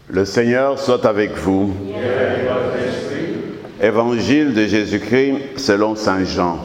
Le Seigneur soit avec vous. Et avec votre esprit. Évangile de Jésus-Christ selon saint Jean.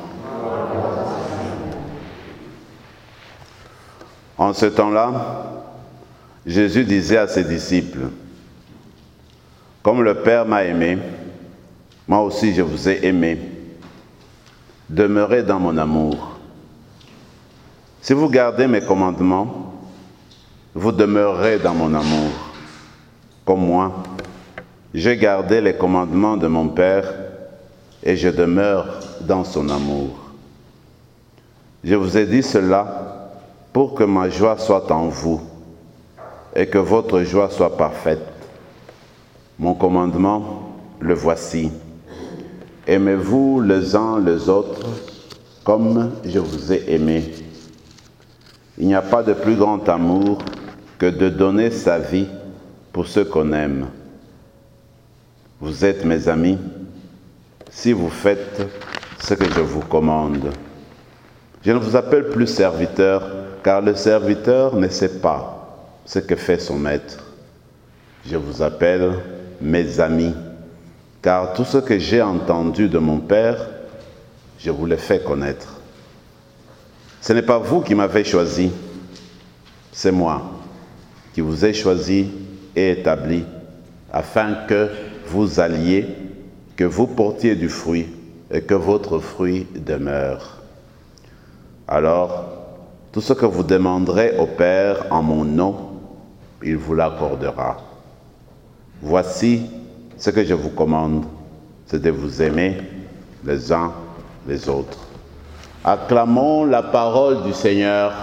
En ce temps-là, Jésus disait à ses disciples, « Comme le Père m'a aimé, moi aussi je vous ai aimé. Demeurez dans mon amour. Si vous gardez mes commandements, vous demeurerez dans mon amour. Comme moi, j'ai gardé les commandements de mon Père et je demeure dans son amour. Je vous ai dit cela pour que ma joie soit en vous et que votre joie soit parfaite. Mon commandement, le voici. Aimez-vous les uns les autres comme je vous ai aimés. Il n'y a pas de plus grand amour que de donner sa vie pour ceux qu'on aime. Vous êtes mes amis si vous faites ce que je vous commande. Je ne vous appelle plus serviteur, car le serviteur ne sait pas ce que fait son maître. Je vous appelle mes amis, car tout ce que j'ai entendu de mon Père, je vous l'ai fait connaître. Ce n'est pas vous qui m'avez choisi, c'est moi qui vous ai choisi et établi, afin que vous alliez, que vous portiez du fruit et que votre fruit demeure. Alors, tout ce que vous demanderez au Père en mon nom, il vous l'accordera. Voici ce que je vous commande, c'est de vous aimer les uns les autres. Acclamons la parole du Seigneur.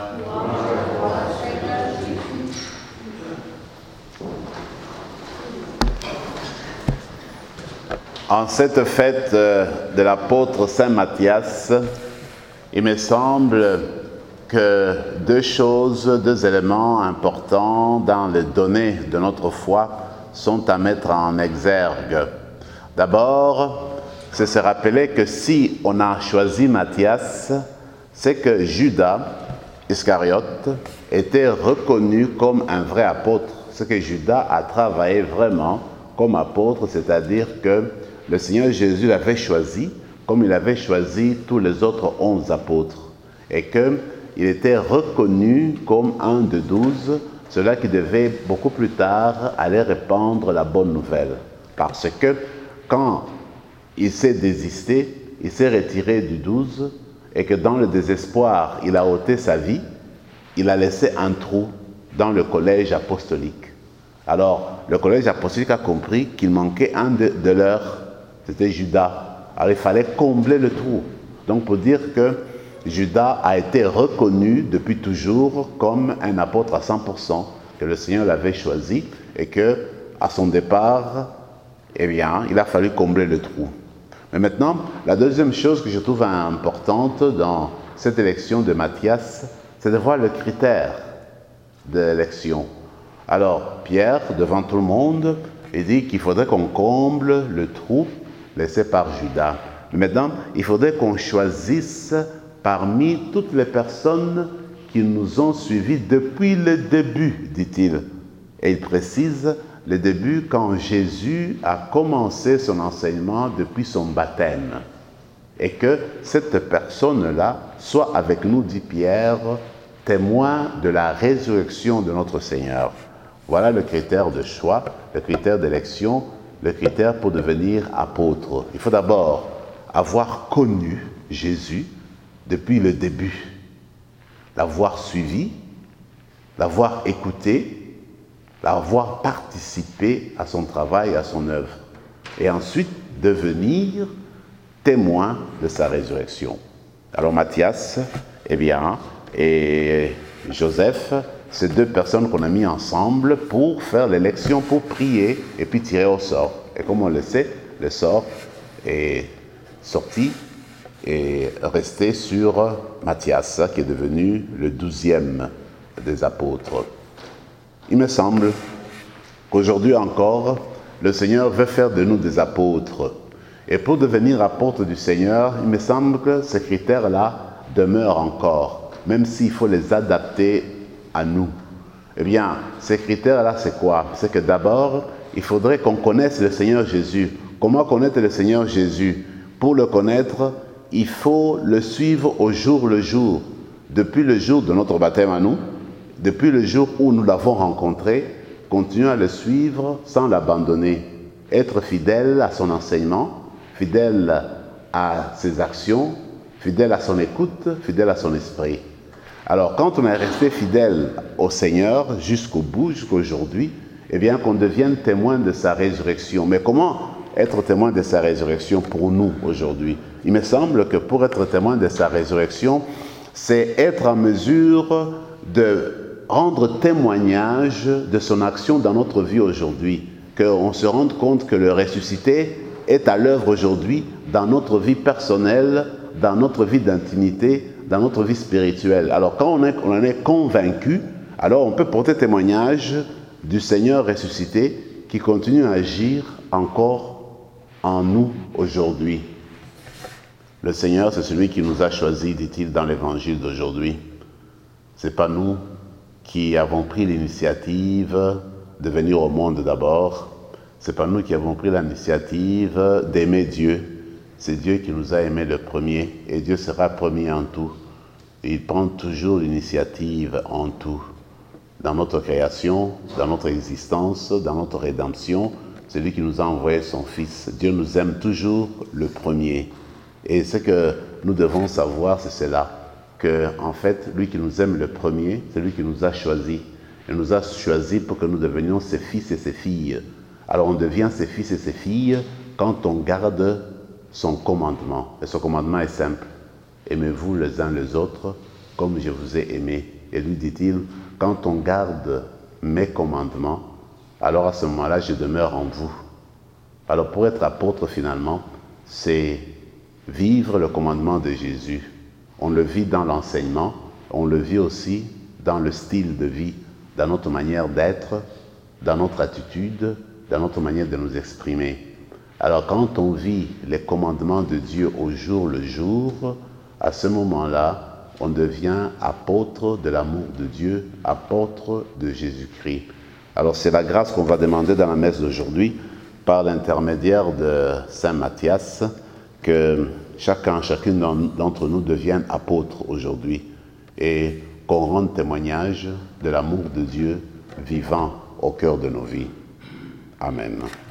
En cette fête de l'apôtre Saint Matthias, il me semble que deux éléments importants dans les données de notre foi sont à mettre en exergue. D'abord, c'est se rappeler que si on a choisi Matthias, c'est que Judas Iscariote était reconnu comme un vrai apôtre. C'est que Judas a travaillé vraiment comme apôtre, c'est-à-dire que le Seigneur Jésus l'avait choisi comme il avait choisi tous les autres 11 apôtres et qu'il était reconnu comme un de 12, cela qui devait beaucoup plus tard aller répandre la bonne nouvelle. Parce que quand il s'est désisté, il s'est retiré du 12 et que dans le désespoir, il a ôté sa vie, il a laissé un trou dans le collège apostolique. Alors, le collège apostolique a compris qu'il manquait un de leurs, c'était Judas. Alors, il fallait combler le trou. Donc, pour dire que Judas a été reconnu depuis toujours comme un apôtre à 100%, que le Seigneur l'avait choisi et que, à son départ, eh bien, il a fallu combler le trou. Mais maintenant, la deuxième chose que je trouve importante dans cette élection de Matthias, c'est de voir le critère de l'élection. Alors, Pierre, devant tout le monde, il dit qu'il faudrait qu'on comble le trou laissé par Judas. Mais maintenant, il faudrait qu'on choisisse parmi toutes les personnes qui nous ont suivis depuis le début, dit-il. Et il précise le début quand Jésus a commencé son enseignement depuis son baptême. Et que cette personne-là soit avec nous, dit Pierre, témoin de la résurrection de notre Seigneur. Voilà le critère de choix, le critère d'élection, le critère pour devenir apôtre. Il faut d'abord avoir connu Jésus depuis le début, l'avoir suivi, l'avoir écouté, l'avoir participé à son travail, à son œuvre, et ensuite devenir témoin de sa résurrection. Alors Matthias, eh bien, et Joseph, ces deux personnes qu'on a mis ensemble pour faire l'élection, pour prier et puis tirer au sort. Et comme on le sait, le sort est sorti et resté sur Matthias, qui est devenu le 12e des apôtres. Il me semble qu'aujourd'hui encore, le Seigneur veut faire de nous des apôtres. Et pour devenir apôtre du Seigneur, il me semble que ces critères-là demeurent encore, même s'il faut les adapter à nous. Eh bien, ces critères-là, c'est quoi? C'est que d'abord, il faudrait qu'on connaisse le Seigneur Jésus. Comment connaître le Seigneur Jésus? Pour le connaître, il faut le suivre au jour le jour. Depuis le jour de notre baptême à nous, depuis le jour où nous l'avons rencontré, continuer à le suivre sans l'abandonner. Être fidèle à son enseignement, fidèle à ses actions, fidèle à son écoute, fidèle à son esprit. Alors, quand on est resté fidèle au Seigneur jusqu'au bout, jusqu'aujourd'hui, eh bien, qu'on devienne témoin de sa résurrection. Mais comment être témoin de sa résurrection pour nous aujourd'hui? Il me semble que pour être témoin de sa résurrection, c'est être en mesure de rendre témoignage de son action dans notre vie aujourd'hui. Qu'on se rende compte que le ressuscité est à l'œuvre aujourd'hui dans notre vie personnelle, dans notre vie d'intimité, dans notre vie spirituelle. Alors quand on en est convaincu, alors on peut porter témoignage du Seigneur ressuscité qui continue à agir encore en nous aujourd'hui. Le Seigneur, c'est celui qui nous a choisis, dit-il dans l'évangile d'aujourd'hui. Ce n'est pas nous qui avons pris l'initiative de venir au monde d'abord. Ce n'est pas nous qui avons pris l'initiative d'aimer Dieu. C'est Dieu qui nous a aimés le premier, et Dieu sera premier en tout. Il prend toujours l'initiative en tout. Dans notre création, dans notre existence, dans notre rédemption, c'est lui qui nous a envoyé son Fils. Dieu nous aime toujours le premier. Et ce que nous devons savoir, c'est cela, que en fait, lui qui nous aime le premier, c'est lui qui nous a choisis. Il nous a choisis pour que nous devenions ses fils et ses filles. Alors on devient ses fils et ses filles quand on garde son commandement. Et son commandement est simple. Aimez-vous les uns les autres comme je vous ai aimé. Et lui dit-il, quand on garde mes commandements, alors à ce moment-là, je demeure en vous. Alors pour être apôtre finalement, c'est vivre le commandement de Jésus. On le vit dans l'enseignement, on le vit aussi dans le style de vie, dans notre manière d'être, dans notre attitude, dans notre manière de nous exprimer. Alors quand on vit les commandements de Dieu au jour le jour, à ce moment-là, on devient apôtre de l'amour de Dieu, apôtre de Jésus-Christ. Alors c'est la grâce qu'on va demander dans la messe d'aujourd'hui, par l'intermédiaire de Saint Matthias, que chacune d'entre nous devienne apôtre aujourd'hui et qu'on rende témoignage de l'amour de Dieu vivant au cœur de nos vies. Amen.